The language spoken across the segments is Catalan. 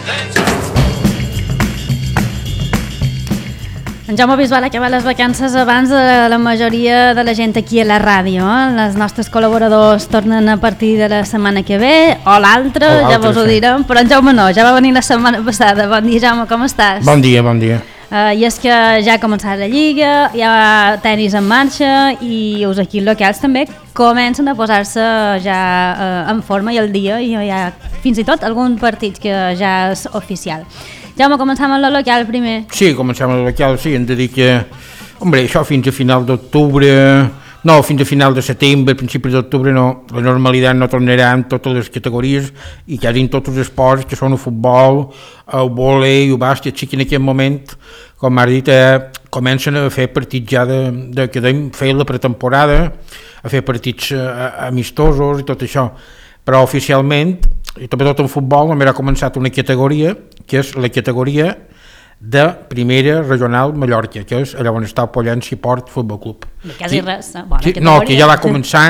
En Jaume Bisbal ha acabat les vacances abans de la majoria de la gent aquí a la ràdio. Els nostres col·laboradors tornen a partir de la setmana que ve, o l'altra, ja vos ho direm, però en Jaume no, ja va venir la setmana passada. Bon dia, Jaume, com estàs? Bon dia, bon dia. I és que ja ha començat la Lliga, hi ha tenis en marxa i els equips locals també comencen a posar-se ja en forma i al dia, i hi ha fins i tot algun partit que ja és oficial. Jaume, començam amb la local primer. Sí, començam amb la local, sí, hem de dir que, hombre, això fins a final d'octubre, no, fins a final de setembre, principi d'octubre, no, la normalitat no tornarà en totes les categories i que dins tots els esports, que són el futbol, el vòlei, el bàsquet, sí que en aquest moment, com has dit, comencen a fer partits ja de que vam fer la pretemporada, a fer partits amistosos i tot això, però oficialment, i també tot en futbol, només ha començat una categoria, que és la categoria de primera regional Mallorca, que és allà on està el Pollença i Port Futbol Club. Quasi res, bona categoria. No, que ja va començar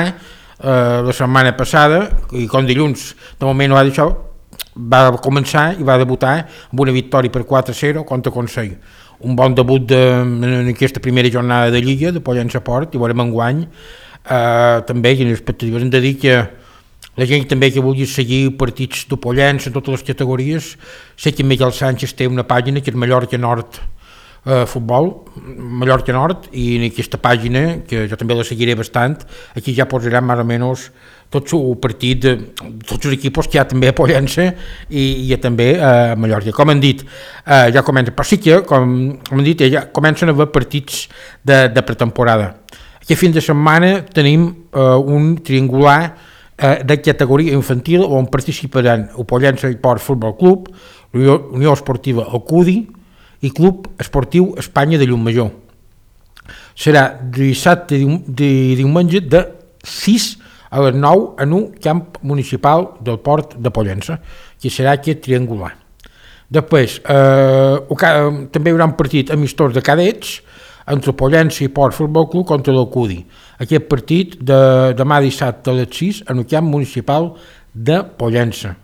la setmana passada, i com dilluns, de moment no va deixar, va començar i va debutar amb una victòria per 4-0 contra Consell. Un bon debut en aquesta primera jornada de Lliga de Pollença Port, i veurem enguany també, i en les expectatives hem de dir que la gent també que vulgui seguir partits de Pollença en totes les categories, sé que Miguel Sánchez té una pàgina que és Mallorca Nord Futbol, Mallorca Nord, i en aquesta pàgina, que jo també la seguiré bastant, aquí ja posarem més o menys tot el partit de tots els equips que hi ha també a Pollença i també a Mallorca. Com hem dit, ja comença, però sí que, com hem dit, ja comencen a haver partits de pretemporada. Aquest fin de setmana tenim un triangular de categoria infantil on participaran el Pollença i Port Futbol Club, Unió Esportiva Alcudi i Club Esportiu Espanya de Llumajor. Serà dissabte i diumenge de 6 a les 9 en un camp municipal del Port de Pollença, que serà aquest triangular. Després, també hi haurà un partit amistós de cadets entre Pollença i Port Futbol Club contra l'Alcudi. Aquest partit demà dissabte a les 6 en el camp municipal de Pollença.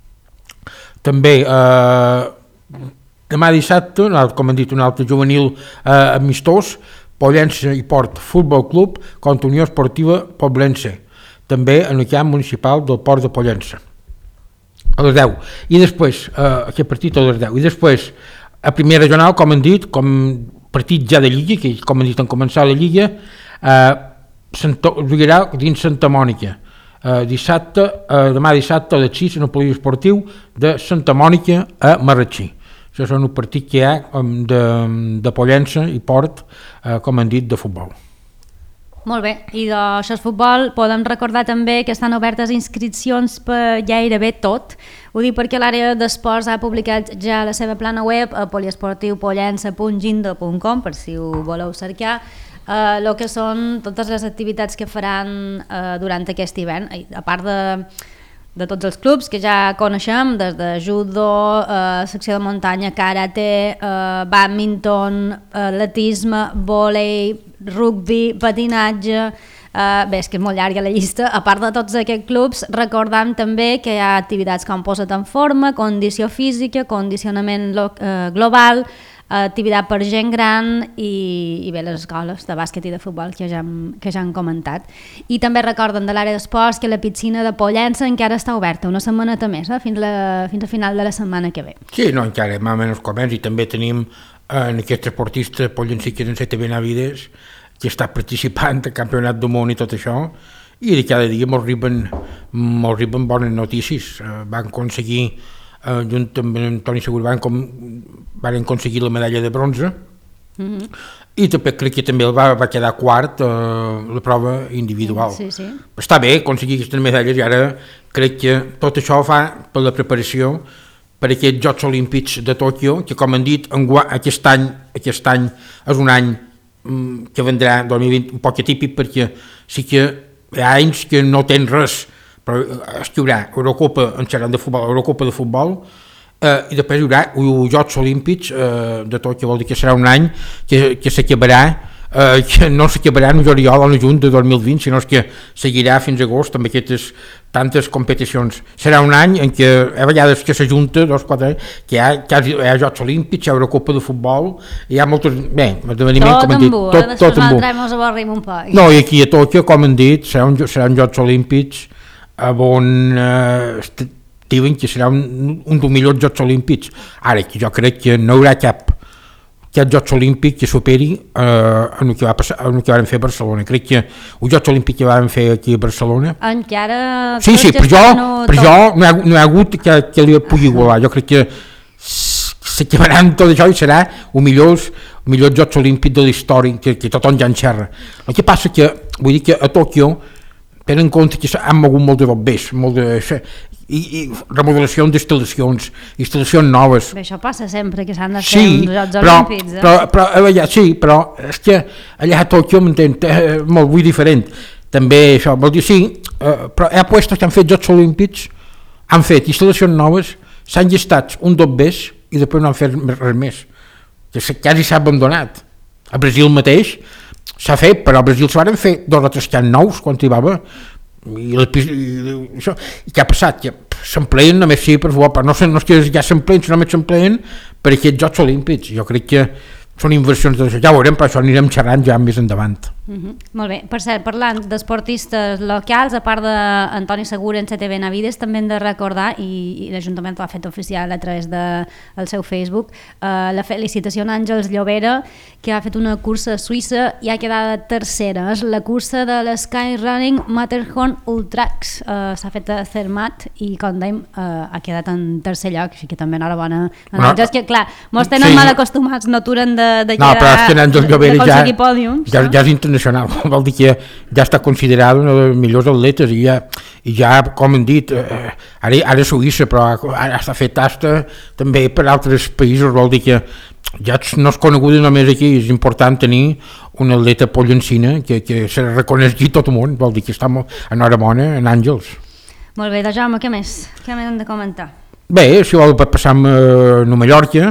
També demà dissabte, com hem dit, un altre juvenil amistós, Pollença i Port Futbol Club contra Unió Esportiva Poblença, també en el camp municipal del Port de Pollença, a les 10. I després, aquest partit a les 10. I després, a primera regional, com hem dit, com partit ja de Lliga, que com hem dit en començar la Lliga, jugarà dins Santa Mònica, demà dissabte a les 6 en el poliesportiu de Santa Mònica a Marratxí. Això és un partit que hi ha de Pollença i Port, com hem dit, de futbol. Molt bé, i d'això és futbol. Podem recordar també que estan obertes inscripcions per gairebé tot. Ho dic perquè l'àrea d'esports ha publicat ja la seva plana web a poliesportivpollença.gindo.com, per si ho voleu cercar, el que són totes les activitats que faran durant aquest hivern, a part de tots els clubs que ja coneixem, des de judo, secció de muntanya, karate, bàdminton, atletisme, vòlei, rugby, patinatge, bé, és que és molt llarga la llista. A part de tots aquests clubs, recordem també que hi ha activitats com posa't en forma, condició física, condicionament global, activitat per gent gran i bé, les escoles de bàsquet i de futbol que ja han comentat. I també recorden de l'àrea d'esports que la piscina de Pollença encara està oberta una setmaneta més, fins a final de la setmana que ve. Sí, no, encara més o menys comença, i també tenim en aquest esportista pollencí que és en Sete Benavides, que està participant al campionat del món i tot això, i de cada dia mos arriben bones notícies. Van aconseguir, junt amb Toni Segur, van aconseguir la medalla de bronze, i també crec que també va quedar quart la prova individual. Sí. Està bé aconseguir aquestes medalles, i ara crec que tot això fa per la preparació per aquests Jocs Olímpics de Tòquio, que com han dit, aquest any és un any que vendrà 2020 un poc atípic, perquè sí que hi ha anys que no tens res, però es haurà Eurocopa, en xerrant de futbol, Eurocopa de futbol, i després hi haurà els Jocs Olímpics de Tòquio, vol dir que serà un any que s'acabarà que no s'acabarà en juliol o en juny de 2020, sinó que seguirà fins a agost amb aquestes tantes competicions. Serà un any en què a vegades que s'ajunta 2-4 anys, que hi ha Jocs Olímpics, hi ha Eurocopa de futbol, hi ha moltes... Bé, esdeveniments, com han dit, tot en bu. No, i aquí a Tòquio, com han dit, seran Jocs Olímpics on diuen que serà un dels millors Jocs Olímpics. Ara, jo crec que no hi haurà cap Jocs Olímpics que superi en el que vam fer a Barcelona. Crec que els Jocs Olímpics que vam fer aquí a Barcelona... Encara... Sí, per jo no hi ha hagut que li pugui igualar. Jo crec que s'acabaran tot això i serà el millor Jocs Olímpics de la història, que tothom ja en xerra. El que passa que, vull dir que a Tòquio tenen en compte que han mogut molt de bombers, molt de... i remodelació instal·lacions noves. Bé, això passa sempre, que s'han de fer uns Jocs Olímpics. Però és que allà a Tòquio m'entén, molt vull diferent. També això, vol dir, sí, però hi ha puestos que han fet Jocs Olímpics, han fet instal·lacions noves, s'han llistat un bombers i després no han fet res més. Que quasi s'ha abandonat. A Brasil mateix s'ha fet, però a Brasil s'ho van fer 2 o 3 anys nous quan hi va haver. I què ha passat? Que s'empleen només sí, per favor, però no és que ja s'empleen, sinó només s'empleen per aquests Jocs Olímpics. Jo crec que són inversions d'això, ja ho veurem, però això anirem xerrant ja més endavant. Molt bé, per cert, parlant d'esportistes locals, a part d'Antoni Segura en CTV Navides, també hem de recordar, i l'Ajuntament ho ha fet oficial a través del seu Facebook, la felicitació a Àngels Llobera, que ha fet una cursa a Suïssa i ha quedat tercera. És la cursa de l'Skyrunning Matterhorn Ultrax. S'ha fet a Zermatt i, com dèiem, ha quedat en tercer lloc, així que també enhorabona a Àngels, que clar, molts tenen mal acostumats, no aturen de aconseguir pòdiums. Ja és internacional, vol dir que ja està considerat un dels millors atletes i ja com hem dit, ara Suïssa, però ara està fet tasta també per altres països, vol dir que ja no és coneguda només aquí, és important tenir un atleta pollencina que se reconegui tot el món, vol dir que està molt enhorabona en Àngels. Molt bé, doncs Jaume, què més hem de comentar? Bé, si vol passar a Mallorca,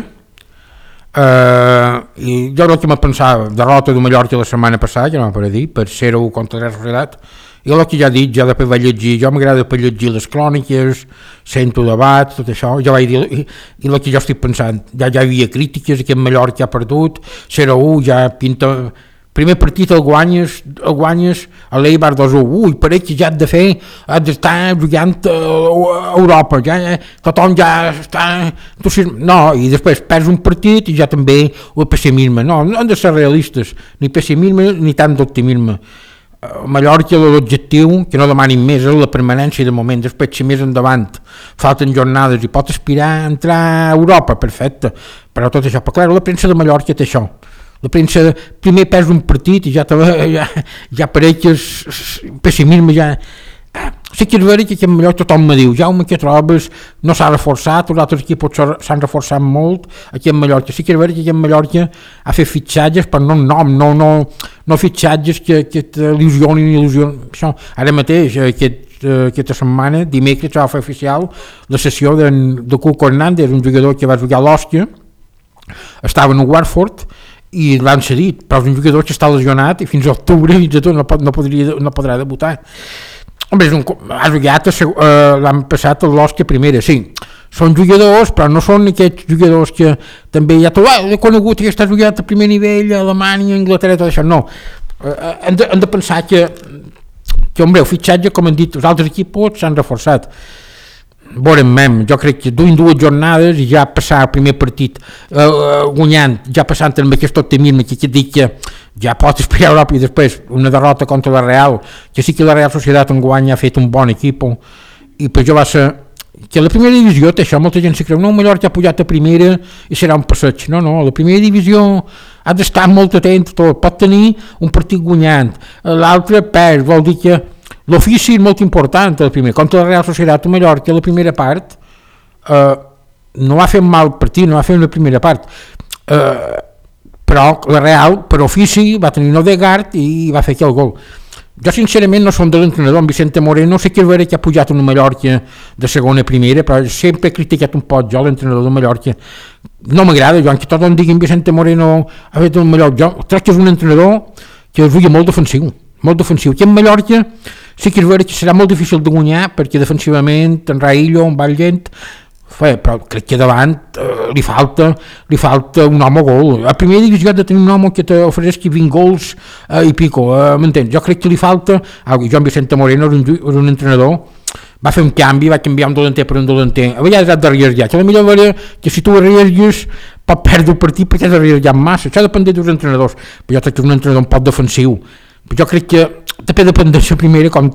i jo el que m'ha pensat, derrota de Mallorca la setmana passada, ja no per dir, per 0-1 contra la Real, i el que ja he dit, ja després vaig llegir, jo m'agrada per llegir les cròniques, sento debats, tot això, ja vaig dir, i el que jo estic pensant, ja hi havia crítiques, que en Mallorca ha perdut, 0-1, ja pinta... Primer partit el guanyes a l'Eibar 2-1, pareix que ja has d'estar jugant a Europa, tothom ja està... No, i després perds un partit i ja també el pessimisme. No han de ser realistes, ni pessimisme ni tant d'optimisme. Mallorca l'objectiu, que no demanin més, és la permanència de moment, després si més endavant falten jornades i pot aspirar a entrar a Europa, perfecte, però tot això, però clar, la premsa de Mallorca té això. La premsa primer perds un partit i ja pareix que el pessimisme ja... Sí que és veritat que aquí a Mallorca tothom me diu, Jaume, què trobes? No s'ha reforçat, els altres equips s'han reforçat molt aquí a Mallorca. Sí que és veritat que aquí a Mallorca ha fet fitxatges, però no nom, no fitxatges que t'il·lusionin. Això. Ara mateix, aquesta setmana, dimecres, va fer oficial la sessió de Cuco Hernández, un jugador que va jugar a l'Òstia, estava en Watford, i l'han cedit, però és un jugador que està lesionat i fins a octubre no podrà debutar. Home, ha jugat l'any passat a l'Òstia primera, sí, són jugadors, però no són aquests jugadors que també ja he conegut que està jugat a primer nivell a Alemanya, Anglaterra, tot això, no. Hem de pensar que el fitxatge, com han dit, els altres equips s'han reforçat. Veurem, jo crec que duin 2 jornades i ja passar el primer partit guanyant, ja passant amb aquest optimisme que dic que ja pot aspirar a Europa i després una derrota contra la Real, que sí que la Real Societat enguany ha fet un bon equip i per això va ser que la primera divisió té això, molta gent se creu, no, Mallorca ha pujat a primera i serà un passeig, no, la primera divisió ha d'estar molt atent, pot tenir un partit guanyant, l'altre perd, vol dir que l'ofici és molt important, el primer. Contra la Real Societat a Mallorca, la primera part, no va fer un mal partit, no va fer una primera part, però la Real, per ofici, va tenir un Odegaard i va fer aquí el gol. Jo sincerament no som de l'entrenador, en Vicente Moreno, sé que és vera que ha pujat una Mallorca de segona a primera, però sempre he criticat un poc jo l'entrenador de Mallorca. No m'agrada, jo, que tothom digui Vicente Moreno ha fet un Mallorca, jo crec que és un entrenador que es veia molt defensiu, que en Mallorca sí que és vera que serà molt difícil de guanyar, perquè defensivament en Raillo, en Vallent, però crec que davant li falta un home gol. A primera divisió ha de tenir un home que t'ofereixi 20 gols i pico, m'entens? Jo crec que li falta, jo en Vicente Moreno era un entrenador, va fer un canvi, va canviar un delanter per un delanter, a vegades has d'arriesgar, que potser veure que si tu arriesgues pot perdre el partit perquè has d'arriesgar massa, això depèn dels entrenadors, però jo crec que és un entrenador un poc defensiu, però jo crec que també depèn de la primera com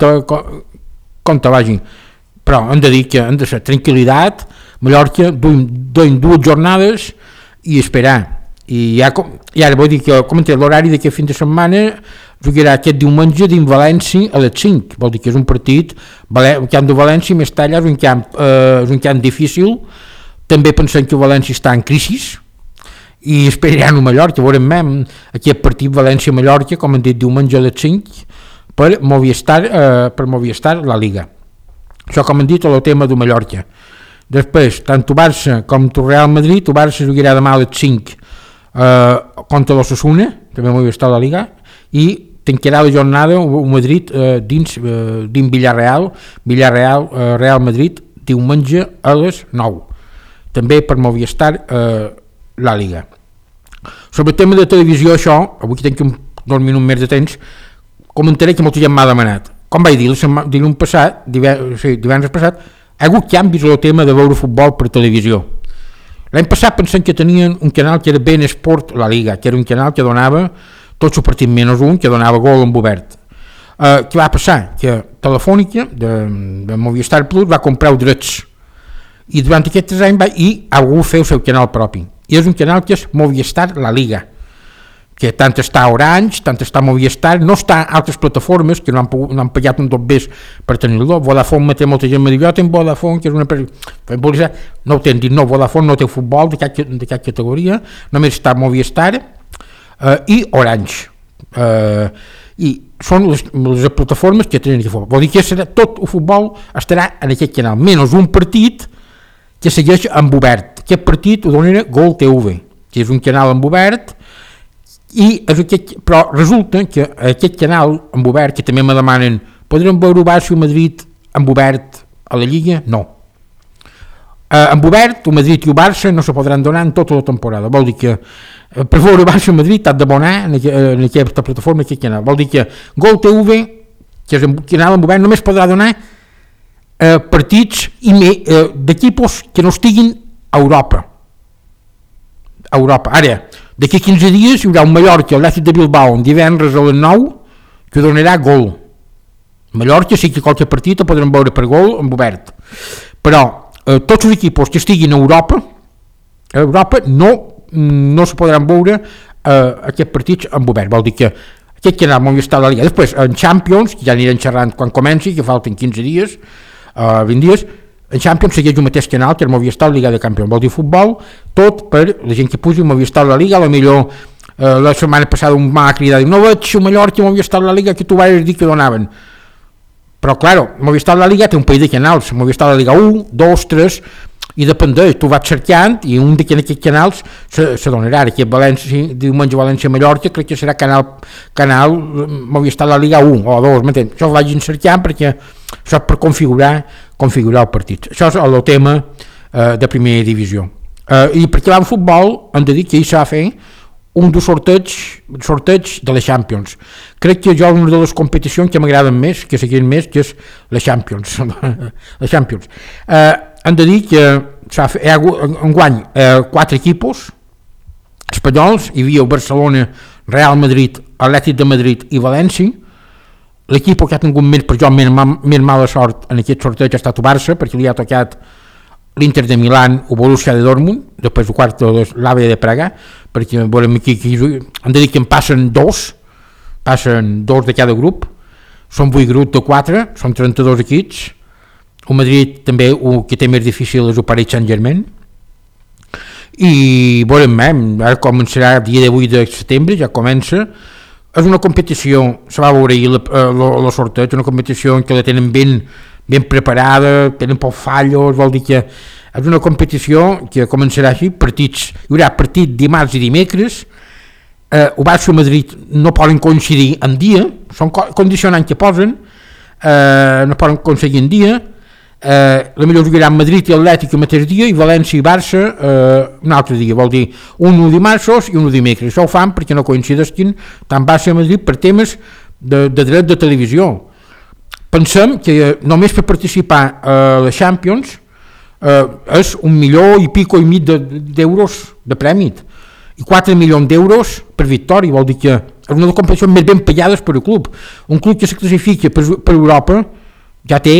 te vagi, però hem de dir que hem de ser tranquil·litat. Mallorca duim 2 jornades i esperar, i ara vull dir que comentaré l'horari d'aquest fin de setmana. Jugarà aquest diumenge dins València a les 5, vol dir que és un partit el camp de València, més talla, és un camp difícil. També pensem que València està en crisi i esperaran a Mallorca, veurem aquest partit València-Mallorca, com hem dit, diumenge a les 5 per Movistar la Liga. Això, com hem dit, és el tema de Mallorca. Després, tant el Barça com el Real Madrid, el Barça jugarà demà a les 5 contra l'Osasuna, també Movistar la Liga, i tancarà la jornada el Madrid dins Villarreal, Real Madrid, diumenge a les 9, també per Movistar la Liga. Sobre el tema de televisió, això, avui que tinc 2 minuts més de temps, comentaré que molta gent m'ha demanat. Com vaig dir, divendres passat, ha hagut canvis en el tema de veure futbol per televisió. L'any passat pensem que tenien un canal que era Ben Sport La Liga, que era un canal que donava tots els partits menys un, que donava gol en obert. Què va passar? Que Telefònica de Movistar Plus va comprar els drets i durant aquests 3 anys ha volgut fer el seu canal propi, i és un canal que és Movistar La Liga, que tant està Orange, tant està Movistar, no està a altres plataformes que no han pagat un tot bes per tenir-lo. Vodafone, molta gent me diu, jo tinc Vodafone, que és una no ho tens dit, no, Vodafone no té futbol de cap categoria, només està Movistar i Orange, i són les plataformes que tenen aquest futbol. Vol dir que tot el futbol estarà en aquest canal, menys un partit que segueix en obert. Aquest partit ho donarà Gol TV, que és un canal en obert. Però resulta que aquest canal en obert, que també me demanen, podrem veure Barça i Madrid en obert a la Lliga? No. En obert, el Madrid i el Barça no se podran donar en tota la temporada. Vol dir que per veure Barça i Madrid t'has d'abonar en aquesta plataforma, aquest canal. Vol dir que Gol TV, que és un canal en obert, només podrà donar partits d'equipos que no estiguin a Europa. Ara, d'aquí 15 dies hi haurà un Mallorca, l'Atlètic de Bilbao, un divendres a les 9, que donarà Gol. Mallorca sí que qualsevol partit el podrem veure per Gol en obert. Però tots els equips que estiguin a Europa no se podran veure aquests partits en obert. Vol dir que aquest canal Movistar la Liga. Després, en Champions, que ja anirem xerrant quan comenci, que falten 15 dies, 20 dies, en Champions segueix el mateix canal que el Movistar Liga de Campions, vol dir futbol, tot per la gent que pugi Movistar la Liga. A lo millor la setmana passada un m'ha cridat, no veig el Mallorca i Movistar la Liga que tu vas dir que donaven, però claro, Movistar la Liga té un parell de canals, Movistar la Liga 1, 2, 3, i depèn d'ell, tu vas cercant i un d'aquests canals se donarà. Aquí a València, diumenge València-Mallorca, crec que serà canal Movistar la Liga 1 o 2, m'entens? Això ho vagin cercant perquè això és per configurar el partit. Això és el tema de primera divisió. I perquè va en futbol, hem de dir que ahir s'ha de fer un dels sorteig de la Champions. Crec que jo una de les competicions que m'agraden més, que seguien més, que és la Champions. La Champions. Hem de dir que hi ha enguany 4 equipos espanyols, hi havia el Barcelona, Real Madrid, Atlètic de Madrid i València. L'equip que ha tingut més mala sort en aquest sorteig ha estat el Barça, perquè li ha tocat l'Inter de Milán, el Borussia de Dortmund, després el quart de l'AVE de Praga, perquè veurem aquí hem de dir que en passen dos de cada grup, són 8 grups de 4, són 32 equips. El Madrid també, el que té més difícil és el Paris Saint-Germain, i veurem, ara començarà el dia de 8 de setembre, ja comença, és una competició, se va veure ahir el sorteig, una competició en què la tenen ben preparada, tenen pocs fallos, vol dir que és una competició que començarà així, partits, hi haurà partit dimarts i dimecres, el Barça i Madrid no poden coincidir en dia, són condicionants que posen, no poden aconseguir en dia, la millor jugaran Madrid i Atlètic el mateix dia i València i Barça un altre dia, vol dir un dimarts i un dimecres. Això ho fan perquè no coincideixin tant Barça i Madrid per temes de dret de televisió. Pensem que només per participar a la Champions és 1,5 milió d'euros de premi i 4 milions d'euros per victòria, vol dir que és una de les competicions més ben pagades per al club. Un club que se classifica per Europa ja té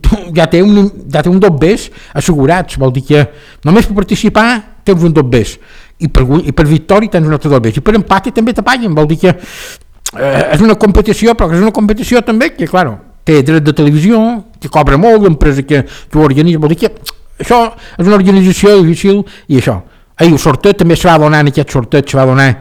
un dos bes assegurats, vol dir que només per participar tens un dos bes i per victòria tens un altre dos bes i per empat també te paguen, vol dir que és una competició, però és una competició també que, clar, té dret de televisió, que cobra molt, l'empresa que ho organitza, vol dir que això és una organització difícil i això. El sorteig també se va donar, en aquest sorteig se va donar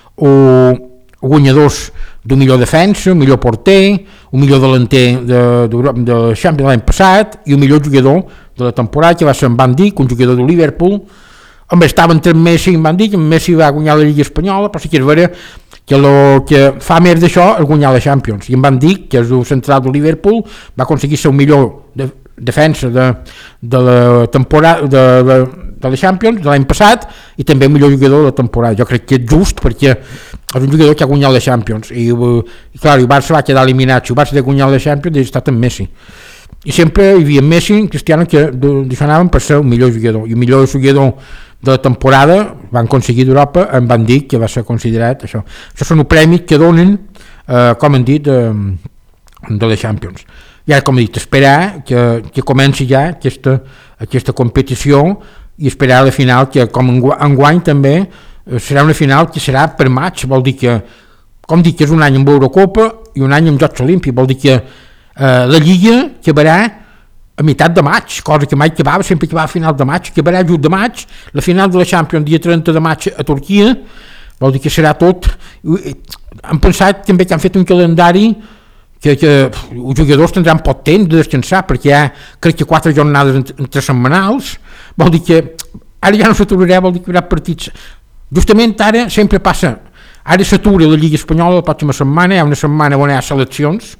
guanyadors d'un millor defensa, un millor porter, un millor delanter de Champions l'any passat i un millor jugador de la temporada que va ser en Van Dijk, un jugador de Liverpool. Home, estava entre Messi i Van Dijk, Messi va guanyar la Lliga Espanyola, però sí que és vera que el que fa més d'això és guanyar la Champions. I en Van Dijk, que és el central de Liverpool, va aconseguir ser un millor defensa de la temporada de la Champions de l'any passat i també el millor jugador de la temporada. Jo crec que és just perquè és un jugador que ha guanyat la Champions i clar, el Barça va quedar eliminat. Si el Barça ha guanyat la Champions ha estat amb Messi i sempre hi havia Messi i Cristiano que deixaven per ser el millor jugador i el millor jugador de la temporada van aconseguir d'Europa en Van Dijk, que va ser considerat això són els premis que donen com han dit de la Champions. I ara, com he dit, esperar que comenci ja aquesta competició i esperar a la final, que com enguany també serà una final que serà per maig, vol dir que, com dic, és un any amb Eurocopa i un any amb Jocs Olímpics, vol dir que la Lliga acabarà a meitat de maig, cosa que mai acabava, sempre acabava a final de maig, acabarà just de maig, la final de la Champions dia 30 de maig a Turquia, vol dir que serà tot. Han pensat també que han fet un calendari que els jugadors tindran poc temps de descansar perquè hi ha, crec que 4 jornades entre setmanals, vol dir que ara ja no s'aturarà, vol dir que hi haurà partits. Justament ara sempre passa, ara s'atura la Lliga Espanyola la pròxima setmana, hi ha una setmana on hi ha seleccions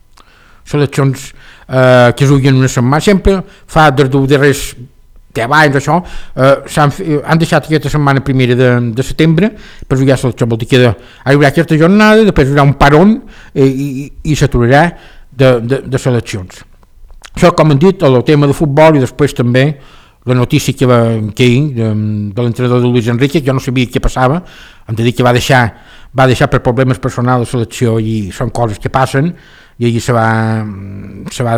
que es juguen una setmana, sempre fa des dels darrers 10 anys això, han deixat aquesta setmana primera de setembre per jugar a selecció, vol dir que ara hi haurà aquesta jornada, després hi haurà un parón i s'aturarà de seleccions. Això, com han dit, el tema de futbol i després també la notícia que de l'entrenador de Luis Enrique, que jo no sabia què passava, hem de dir que va deixar per problemes personals la selecció i són coses que passen i allí se va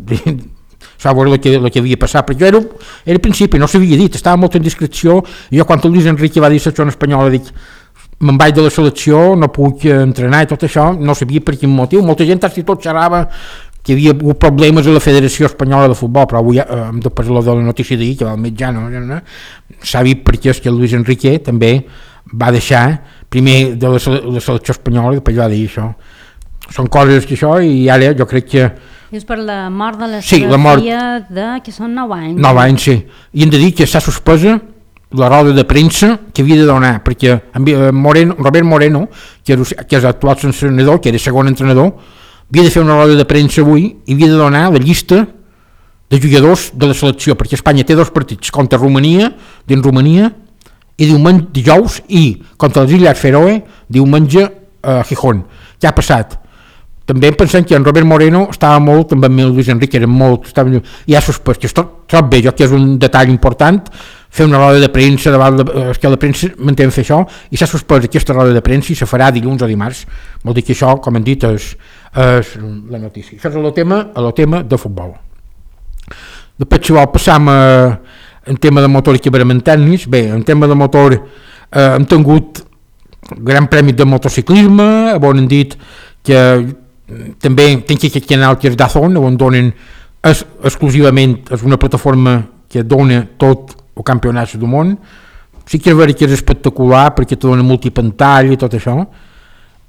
veure el que havia passat, però jo era al principi, no s'havia dit, estava molt en discreció, i jo quan el Luis Enrique va dir la selecció espanyola dic, me'n vaig de la selecció, no puc entrenar i tot això, no sabia per quin motiu, molta gent fins i tot xerrava que hi havia problemes a la Federació Espanyola de Futbol, però avui després de la notícia d'ahir, que va al mitjà, s'ha vist perquè és que el Luis Enrique també va deixar primer de la selecció espanyola i després va dir això. Són coses que això, i ara jo crec que és per la mort de la filla que són 9 anys. 9 anys, sí. I hem de dir que s'ha suspesa la roda de premsa que havia de donar, perquè Robert Moreno, que és l'actual entrenador, que era segon entrenador, havia de fer una roda de premsa avui i havia de donar la llista de jugadors de la selecció, perquè Espanya té 2 partits, contra Romania, dins Romania, i dijous, i contra les Illes Feroe, diumenge a Gijón. Què ha passat? També pensem que en Robert Moreno estava molt, també amb el Luis Enrique era molt, i ha suspès, que és tot bé, jo que és un detall important, fer una roda de premsa davant que la premsa m'entén fer això, i s'ha suspès aquesta roda de premsa i se farà dilluns o dimarts, vol dir que això, com hem dit, és la notícia. Això és el tema de futbol. Després, si vol, passam en tema de motor i equipaments tècnics. Bé, en tema de motor hem tingut gran premi de motociclisme, on hem dit que també tinc aquest canal que és DAZN, on donen exclusivament, és una plataforma que dona tot el campionat del món. Sí que és veritat que és espectacular perquè te dona multipantalla i tot això,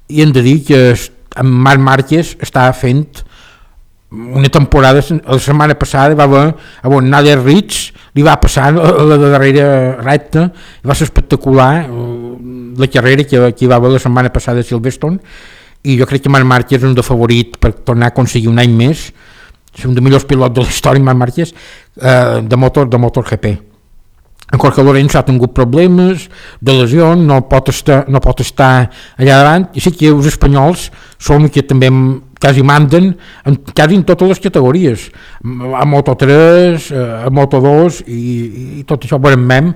i hem de dir que en Marc Márquez està fent una temporada. La setmana passada va haver a Nadia Ritz, li va passar la darrera recta, va ser espectacular la carrera que va haver la setmana passada a Silverstone, i jo crec que Marc Márquez és un de favorit per tornar a aconseguir un any més, és un dels millors pilots de la història, Marc Márquez, de MotoGP. En Jorge Lorenzo ha tingut problemes de lesió, no pot estar allà davant, i sí que els espanyols són que també quasi manden quasi en totes les categories, a Moto3, a Moto2 i tot això veurem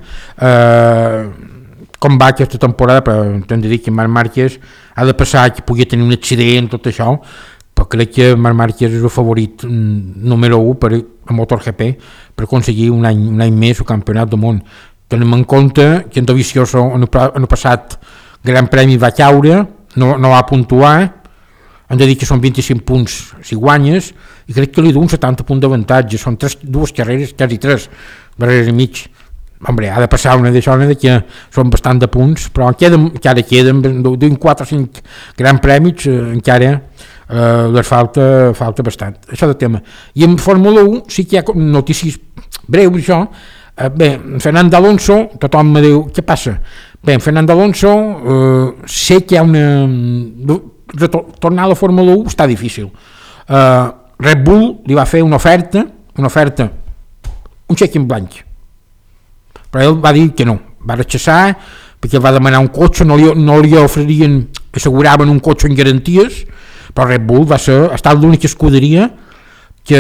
com va aquesta temporada, però hem de dir que Marc Márquez ha de passar que pugui tenir un accident, tot això, però crec que Marc Márquez és el favorit número 1 a MotoGP per aconseguir un any més el campionat del món. Tenim en compte que en Dovizioso en el passat Gran Premi va caure, no va puntuar, hem de dir que són 25 punts si guanyes, i crec que li du un 70 punts d'avantatge, són dues carreres, quasi 3 barreres i mig. Hombre, ha de passar una d'això, que són bastant de punts, però encara queden 4 o 5 Gran Premis, encara les falta bastant. Això de tema. I en Fórmula 1 sí que hi ha notícies breus, això. Bé, Fernando Alonso, tothom me diu, què passa? Bé, Fernando Alonso, sé que hi ha tornar a la Fórmula 1 està difícil. Red Bull li va fer una oferta, un xec en blanc, però ell va dir que no, va rechaçar perquè va demanar un cotxe, no li oferien, asseguraven un cotxe en garanties, però Red Bull ha estat l'única escuderia que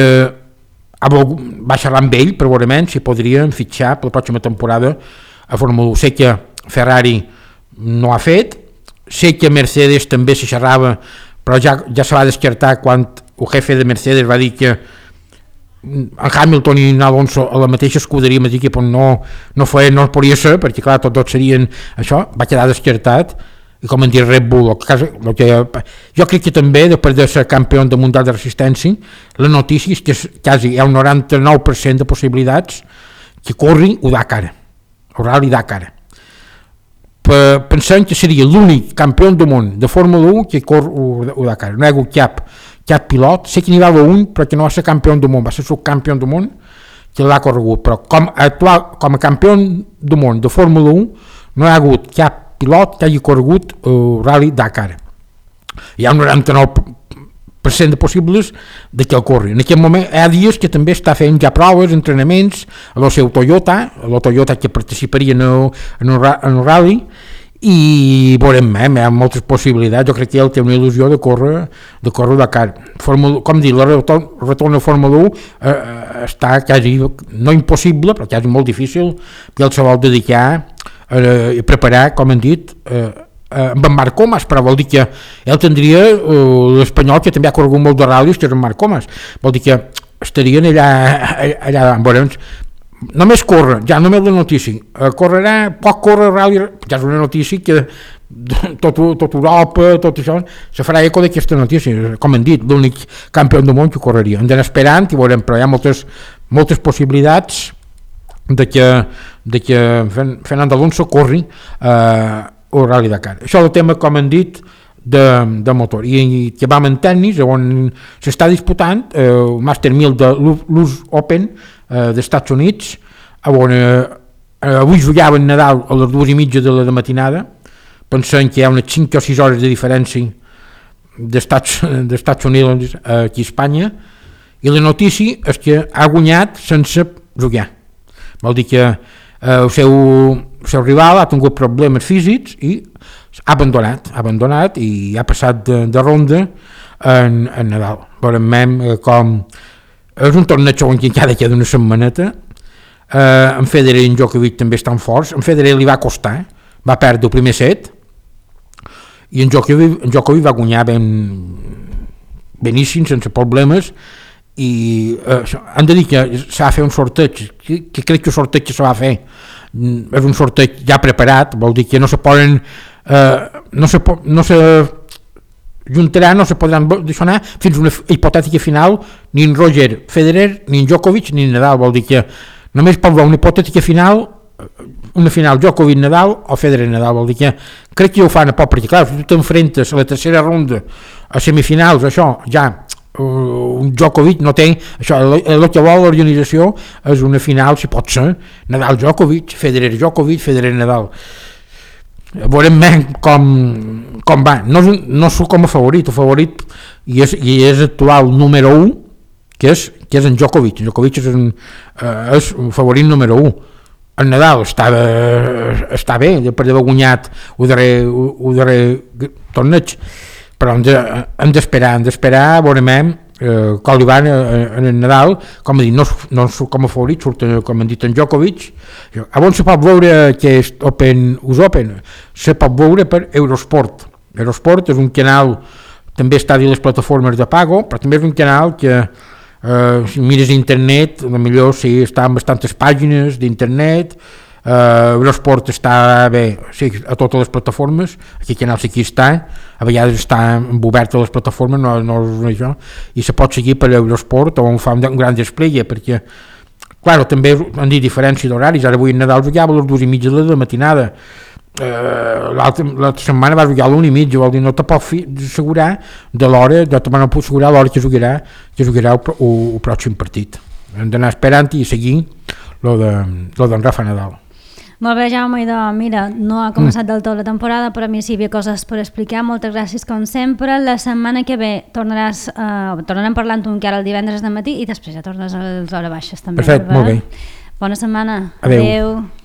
va xerrar amb ell per veure si podrien fitxar per la pròxima temporada a Fórmula 1. Sé que Ferrari no ha fet, sé que Mercedes també se xerrava, però ja se va descartar quan el jefe de Mercedes va dir que en Hamilton i en Alonso a la mateixa escuderia no podia ser, perquè clar, tots serien això, va quedar descartat. I com en dir Red Bull, jo crec que també després de ser campió del Mundial de Resistència, la notícia és que quasi hi ha un 99% de possibilitats que corri el Dakar, el Rally Dakar. Pensem que seria l'únic campió del món de Fórmula 1 que corre el Dakar. No hi ha hagut cap pilot, sé que n'hi va haver un, però que no va ser campió del món, va ser subcampió del món que l'ha corregut, però com a campió del món de Fórmula 1 no hi ha hagut cap pilot que hagi corregut el Rally Dakar. Hi ha un 99% de possibles de que el corri. En aquest moment hi ha dies que també està fent ja proves, entrenaments a la seu Toyota, que participaria en el Rally, i veurem, hi ha moltes possibilitats. Jo crec que ell té una il·lusió de córrer Dakar. Com dir, el retorn a Fórmula 1 està quasi, no impossible, però quasi molt difícil, que ell se vol dedicar i preparar, com hem dit, amb en Marc Comas, però vol dir que ell tindria l'espanyol que també ha corregut molt de ral·lis, que és en Marc Comas, vol dir que estarien allà veurem, només corre, ja només la notícia, pot córrer ral·li, ja és una notícia que tot Europa, tot això, se farà eco d'aquesta notícia, com hem dit, l'únic campió del món que correria. Hem d'anar esperant i veurem, però hi ha moltes possibilitats de que Fernando Alonso corri el Rally Dakar. Això és el tema, com hem dit, de motor. I que vam en tennis, on s'està disputant el Master 1000 de l'US Open dels Estats Units, on avui jugaven Nadal a les 2:30 de la matinada, pensant que hi ha unes 5 o 6 hores de diferència d'Estats Units aquí a Espanya, i la notícia és que ha guanyat sense jugar. Vol dir que el seu rival ha tingut problemes físics i ha abandonat i ha passat de ronda en Nadal. Veurem com és un torneig on encara queda una setmaneta. En Federer i en Djokovic també estan forts. En Federer li va costar, va perdre el primer set, i en Djokovic va guanyar beníssim, sense problemes, i han de dir que s'ha de fer un sorteig, que crec que el sorteig que s'ha de fer és un sorteig ja preparat, vol dir que no se poden no se juntaran, no se podran deixar fins a una hipotètica final ni en Roger Federer, ni en Djokovic, ni en Nadal. Vol dir que només pot haver una hipotètica final una final Djokovic-Nadal o Federer-Nadal, vol dir que crec que ja ho fan a poc, perquè clar, si tu t'enfrentes a la tercera ronda a semifinals, això ja un Djokovic no té això, el que vol l'organització és una final, si pot ser Nadal-Djokovic, Federer-Djokovic, Federer-Nadal. Veurem com va. No sóc com a favorit, el favorit i és actual número 1, que és en Djokovic. Djokovic és un favorit número 1. El Nadal està bé per haver guanyat el darrer torneig, però hem d'esperar, veurem com li van en el Nadal. Com he dit, no surt com a favorit, surt com han dit en Djokovic. On se pot veure aquest US Open? Se pot veure per Eurosport. Eurosport és un canal, també està dins les plataformes de pago, però també és un canal que si mires internet, millor sí, està en bastantes pàgines d'internet. Eurosport està bé, sí, a totes les plataformes, aquí canal sí que està, a vegades està obert a les plataformes, no és això, i se pot seguir per Eurosport on fa un gran despliegue, perquè clar, també han dit diferència d'horaris. Ara avui en Nadal jugava a les 2:30 de la matinada, l'altra setmana va jugar a l'1:30, vol dir no te pot assegurar de l'hora, no puc assegurar l'hora que jugarà el pròxim partit. Hem d'anar esperant i seguint lo d'en Rafa Nadal. Molt bé, Jaume, mira, no ha començat del tot la temporada, però a mi sí hi havia coses per explicar. Moltes gràcies com sempre. La setmana que ve tornarem parlant encara el divendres de matí i després ja tornes a les hores baixes també. Perfecte, molt bé. Bona setmana. Adéu. Adéu.